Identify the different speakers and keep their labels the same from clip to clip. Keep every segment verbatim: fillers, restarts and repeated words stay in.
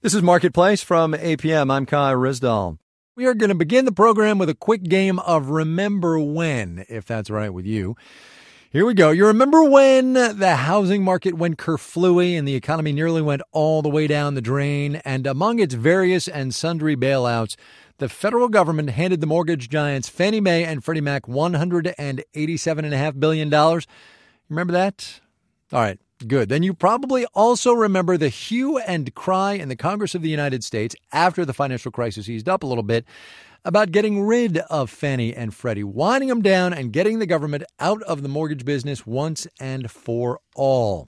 Speaker 1: This is Marketplace from A P M. I'm Kai Risdall. We are going to begin the program with a quick game of Remember When, if that's right with you. Here we go. You remember when the housing market went kerflooey and the economy nearly went all the way down the drain, and among its various and sundry bailouts, the federal government handed the mortgage giants Fannie Mae and Freddie Mac one hundred eighty-seven point five billion dollars. Remember that? All right. Good. Then you probably also remember the hue and cry in the Congress of the United States after the financial crisis eased up a little bit about getting rid of Fannie and Freddie, winding them down and getting the government out of the mortgage business once and for all.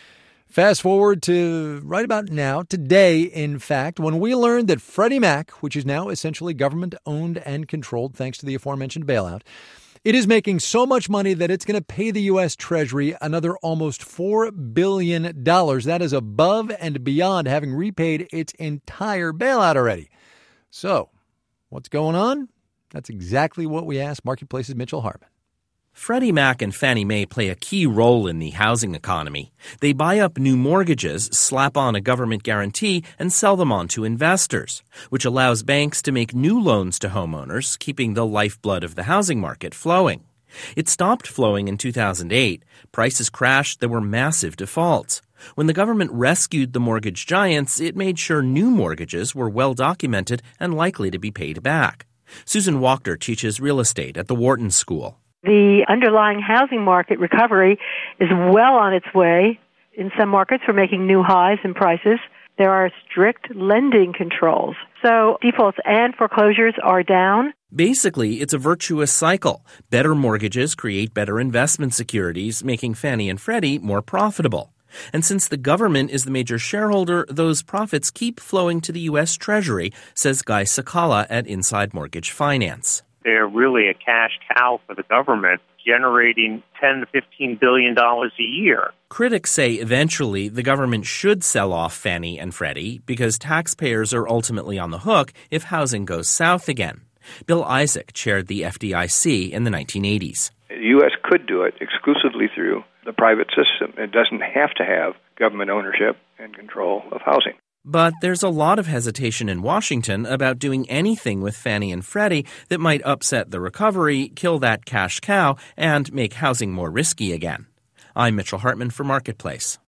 Speaker 1: Fast forward to right about now, today, in fact, when we learned that Freddie Mac, which is now essentially government-owned and controlled thanks to the aforementioned bailout, it is making so much money that it's going to pay the U S. Treasury another almost four billion dollars. That is above and beyond having repaid its entire bailout already. So, what's going on? That's exactly what we asked Marketplace's Mitchell Hartman.
Speaker 2: Freddie Mac and Fannie Mae play a key role in the housing economy. They buy up new mortgages, slap on a government guarantee, and sell them on to investors, which allows banks to make new loans to homeowners, keeping the lifeblood of the housing market flowing. It stopped flowing in two thousand eight. Prices crashed. There were massive defaults. When the government rescued the mortgage giants, it made sure new mortgages were well documented and likely to be paid back. Susan Wachter teaches real estate at the Wharton School.
Speaker 3: The underlying housing market recovery is well on its way. In some markets, we're making new highs in prices. There are strict lending controls. So defaults and foreclosures are down.
Speaker 2: Basically, it's a virtuous cycle. Better mortgages create better investment securities, making Fannie and Freddie more profitable. And since the government is the major shareholder, those profits keep flowing to the U S. Treasury, says Guy Sakala at Inside Mortgage Finance.
Speaker 4: They're really a cash cow for the government, generating ten to fifteen billion dollars a year.
Speaker 2: Critics say eventually the government should sell off Fannie and Freddie because taxpayers are ultimately on the hook if housing goes south again. Bill Isaac chaired the F D I C in the nineteen eighties.
Speaker 5: The U S could do it exclusively through the private system. It doesn't have to have government ownership and control of housing.
Speaker 2: But there's a lot of hesitation in Washington about doing anything with Fannie and Freddie that might upset the recovery, kill that cash cow, and make housing more risky again. I'm Mitchell Hartman for Marketplace.